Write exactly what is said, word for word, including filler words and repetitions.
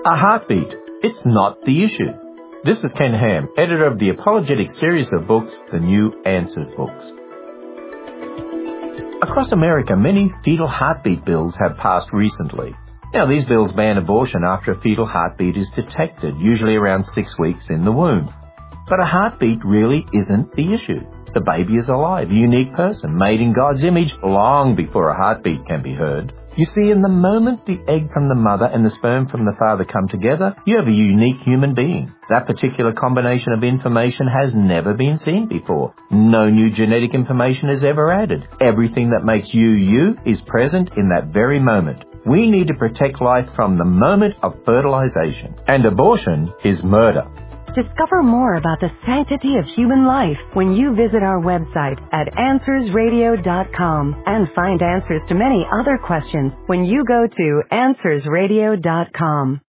A heartbeat. It's not the issue. This is Ken Ham, editor of the apologetic series of books, the New Answers books. Across America, many fetal heartbeat bills have passed recently. Now, these bills ban abortion after a fetal heartbeat is detected, usually around six weeks in the womb. But a heartbeat really isn't the issue. The baby is alive, a unique person, made in God's image long before a heartbeat can be heard. You see, in the moment the egg from the mother and the sperm from the father come together, you have a unique human being. That particular combination of information has never been seen before. No new genetic information is ever added. Everything that makes you you is present in that very moment. We need to protect life from the moment of fertilization. And abortion is murder. Discover more about the sanctity of human life when you visit our website at answers radio dot com and find answers to many other questions when you go to answers radio dot com.